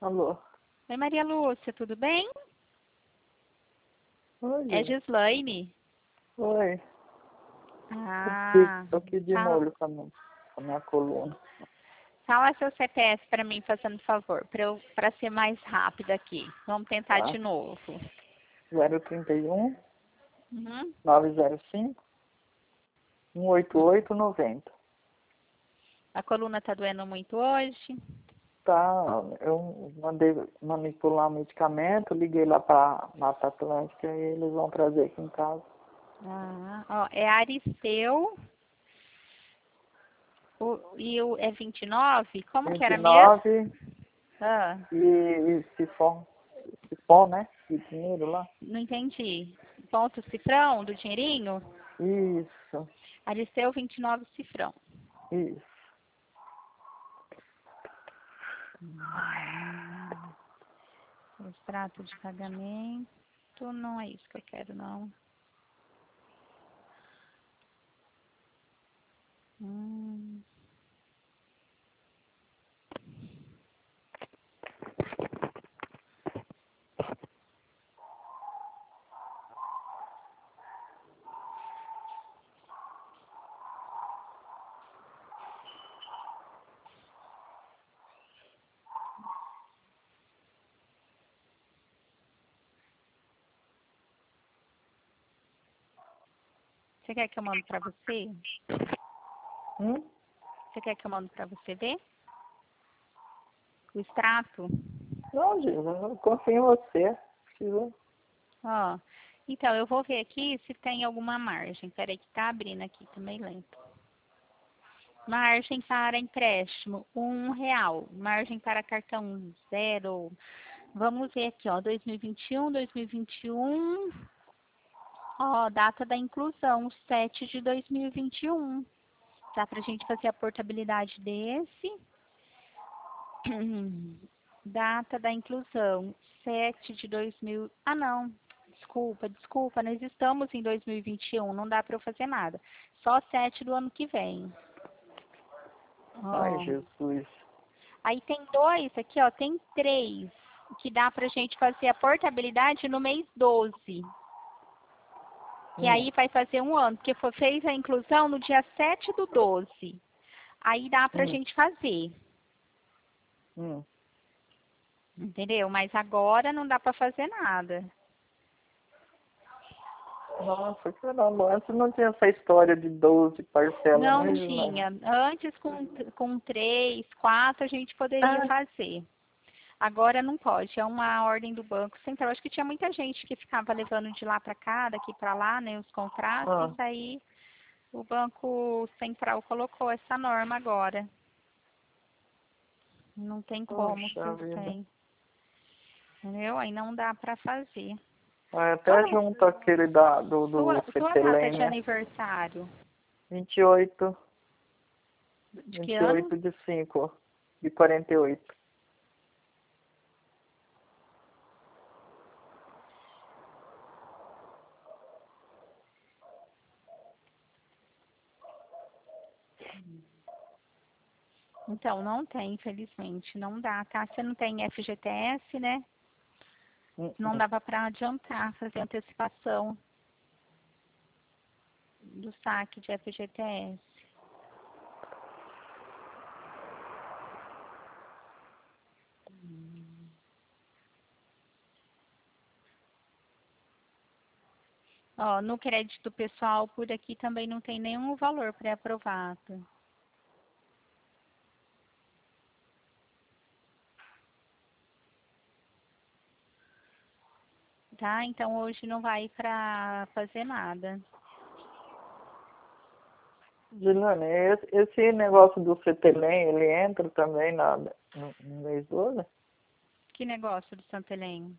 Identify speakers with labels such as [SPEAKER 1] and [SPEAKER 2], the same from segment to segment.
[SPEAKER 1] Alô?
[SPEAKER 2] Oi, Maria Lúcia, tudo bem?
[SPEAKER 1] Oi,
[SPEAKER 2] É Gislaine.
[SPEAKER 1] Oi.
[SPEAKER 2] Ah,
[SPEAKER 1] Tô aqui de molho com a minha coluna.
[SPEAKER 2] fala seu CPF para mim, fazendo favor, para ser mais rápido aqui. Vamos tentar
[SPEAKER 1] Tá?
[SPEAKER 2] de novo.
[SPEAKER 1] 031
[SPEAKER 2] Uhum.
[SPEAKER 1] 905 18890.
[SPEAKER 2] A coluna tá doendo muito hoje?
[SPEAKER 1] Tá, eu mandei manipular um medicamento, liguei lá pra Mata Atlântica e eles vão trazer aqui em casa.
[SPEAKER 2] Ó, é Aristeu é 29? Como que era mesmo?
[SPEAKER 1] 29
[SPEAKER 2] Ah,
[SPEAKER 1] e Sifon, né? E dinheiro lá.
[SPEAKER 2] não entendi. Ponto cifrão do dinheirinho?
[SPEAKER 1] Isso,
[SPEAKER 2] Aristeu 29 cifrão.
[SPEAKER 1] isso.
[SPEAKER 2] Extrato de pagamento. Não é isso que eu quero, não. Hum. Você quer que eu mando para você? Você quer que eu mando para você ver? O extrato?
[SPEAKER 1] Não, Gil, eu confio em você. Precisa.
[SPEAKER 2] Ó. Então, eu vou ver aqui se tem alguma margem. Peraí que tá abrindo aqui, tá meio lento. Margem para empréstimo, R$ 1. Margem para cartão, 0. Vamos ver aqui, ó, 2021. Ó, data da inclusão, 7 de 2021. Dá pra gente fazer a portabilidade desse. Data da inclusão, 7 de 2000. Ah, não. Desculpa, nós estamos em 2021, não dá para eu fazer nada. Só 7 do ano que vem.
[SPEAKER 1] Ai,
[SPEAKER 2] Ó.
[SPEAKER 1] Jesus.
[SPEAKER 2] Aí tem 2 aqui, ó, tem 3 que dá pra gente fazer a portabilidade no mês 12. Que aí vai fazer um ano, porque fez a inclusão no dia 7 do 12. Aí dá pra gente fazer. Entendeu? Mas agora não dá pra fazer nada.
[SPEAKER 1] Nossa, caramba, antes não tinha essa história de 12 parcelas,
[SPEAKER 2] Não
[SPEAKER 1] né, Gislaine?
[SPEAKER 2] tinha. Antes, com 3, 4, a gente poderia fazer. Agora não pode. É uma ordem do Banco Central. Acho que tinha muita gente que ficava levando de lá para cá, daqui para lá, né, os contratos. Aí o Banco Central colocou essa norma agora. Não tem como,
[SPEAKER 1] Poxa vida.
[SPEAKER 2] tem. Entendeu? Aí não dá para fazer.
[SPEAKER 1] Até junto aquele do
[SPEAKER 2] Sua data
[SPEAKER 1] CPLEM,
[SPEAKER 2] de
[SPEAKER 1] né?
[SPEAKER 2] aniversário,
[SPEAKER 1] 28,
[SPEAKER 2] de que ano?
[SPEAKER 1] 28 de 5 de 48.
[SPEAKER 2] Então, não tem, infelizmente. Não dá, tá? Você não tem FGTS, né? Não dava para adiantar, fazer antecipação do saque de FGTS. Ó, no crédito pessoal, por aqui também não tem nenhum valor pré-aprovado. Tá? Então, hoje não vai para fazer nada.
[SPEAKER 1] Gislaine, esse negócio do CPLEM, ele entra também no mês 12?
[SPEAKER 2] Que negócio do Santa Helena?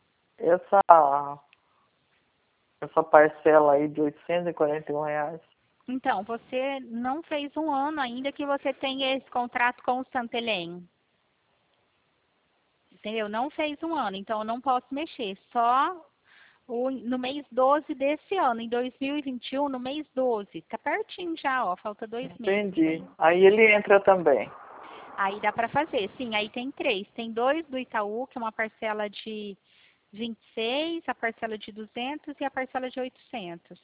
[SPEAKER 1] Essa parcela aí de R$ 841.
[SPEAKER 2] Então, você não fez um ano ainda que você tem esse contrato com o Santa Helena. Entendeu? Não fez um ano, então eu não posso mexer. Só no mês 12 desse ano, em 2021, no mês 12. Tá pertinho já, ó. Falta 2 meses.
[SPEAKER 1] Entendi. Aí ele entra também.
[SPEAKER 2] Aí dá para fazer, sim, aí tem 3. Tem 2 do Itaú, que é uma parcela de 26, a parcela de 200 e a parcela de 800.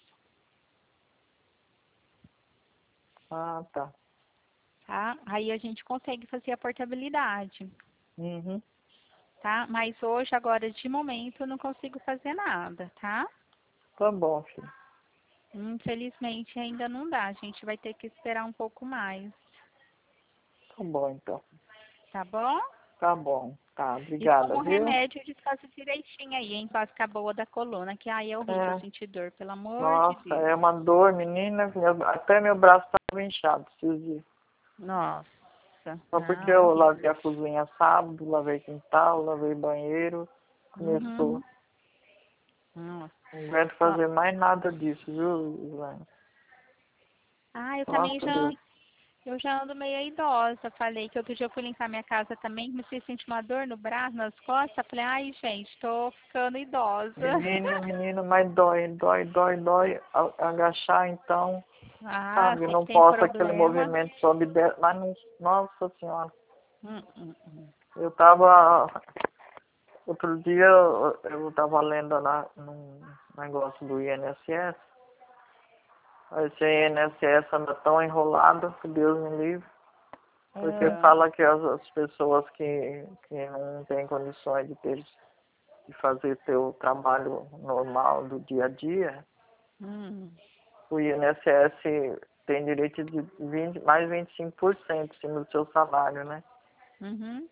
[SPEAKER 1] Ah, tá.
[SPEAKER 2] Tá? Aí a gente consegue fazer a portabilidade,
[SPEAKER 1] Uhum.
[SPEAKER 2] tá? Mas hoje, agora, de momento, eu não consigo fazer nada, tá?
[SPEAKER 1] Tá bom, filho.
[SPEAKER 2] Infelizmente ainda não dá, a gente vai ter que esperar um pouco mais,
[SPEAKER 1] Tá bom, então.
[SPEAKER 2] tá bom?
[SPEAKER 1] Tá bom. Tá,
[SPEAKER 2] E
[SPEAKER 1] obrigada,
[SPEAKER 2] como
[SPEAKER 1] viu?
[SPEAKER 2] remédio, descansa direitinho aí, hein? Pra ficar boa da coluna, que aí é horrível
[SPEAKER 1] É.
[SPEAKER 2] sentir dor, pelo amor de
[SPEAKER 1] Nossa, é
[SPEAKER 2] Deus.
[SPEAKER 1] uma dor, menina. Até meu braço estava inchado esses dias.
[SPEAKER 2] Nossa,
[SPEAKER 1] Só porque
[SPEAKER 2] não, é
[SPEAKER 1] eu
[SPEAKER 2] horrível.
[SPEAKER 1] lavei a cozinha sábado, lavei quintal, lavei banheiro.
[SPEAKER 2] Uhum.
[SPEAKER 1] Começou.
[SPEAKER 2] Nossa.
[SPEAKER 1] Não aguento
[SPEAKER 2] Ó,
[SPEAKER 1] fazer mais nada disso, viu, Islane?
[SPEAKER 2] ah, eu também
[SPEAKER 1] Nossa, Deus.
[SPEAKER 2] eu já ando meio idosa. Falei que outro dia eu fui limpar minha casa também, comecei a sentir uma dor no braço, nas costas. Falei, ai, gente, tô ficando idosa.
[SPEAKER 1] Menino, mas dói. Agachar, então,
[SPEAKER 2] Ah,
[SPEAKER 1] sabe?
[SPEAKER 2] sei que
[SPEAKER 1] Não
[SPEAKER 2] tem
[SPEAKER 1] posso aquele
[SPEAKER 2] problema.
[SPEAKER 1] movimento sobe e desce. Mas, não, nossa senhora.
[SPEAKER 2] Hum.
[SPEAKER 1] Eu tava, outro dia, eu tava lendo lá num negócio do INSS. Esse INSS anda tão enrolado, que Deus me livre. Porque
[SPEAKER 2] Ah,
[SPEAKER 1] fala que as pessoas que não têm condições de fazer seu trabalho normal do dia a dia,
[SPEAKER 2] hum.
[SPEAKER 1] o INSS tem direito de mais 25% em cima do seu salário, né?
[SPEAKER 2] Uhum.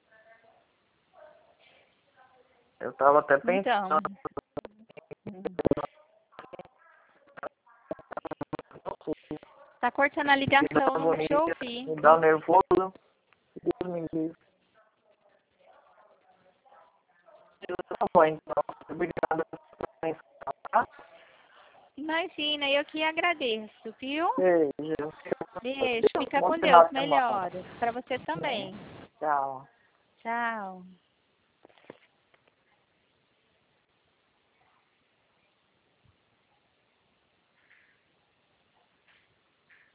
[SPEAKER 1] Eu estava até pensando,
[SPEAKER 2] Então, hum. Tá cortando a
[SPEAKER 1] me dá
[SPEAKER 2] ligação, não te
[SPEAKER 1] agonia,
[SPEAKER 2] ouvi.
[SPEAKER 1] me dá nervoso, Deus me livre. Tá bom, então. Obrigado por atenção, tá?
[SPEAKER 2] Imagina, eu que agradeço, viu?
[SPEAKER 1] Beijo.
[SPEAKER 2] Beijo, fica
[SPEAKER 1] Bom
[SPEAKER 2] com
[SPEAKER 1] final
[SPEAKER 2] Deus,
[SPEAKER 1] de semana.
[SPEAKER 2] melhoras. Pra você também.
[SPEAKER 1] Tchau.
[SPEAKER 2] Tchau.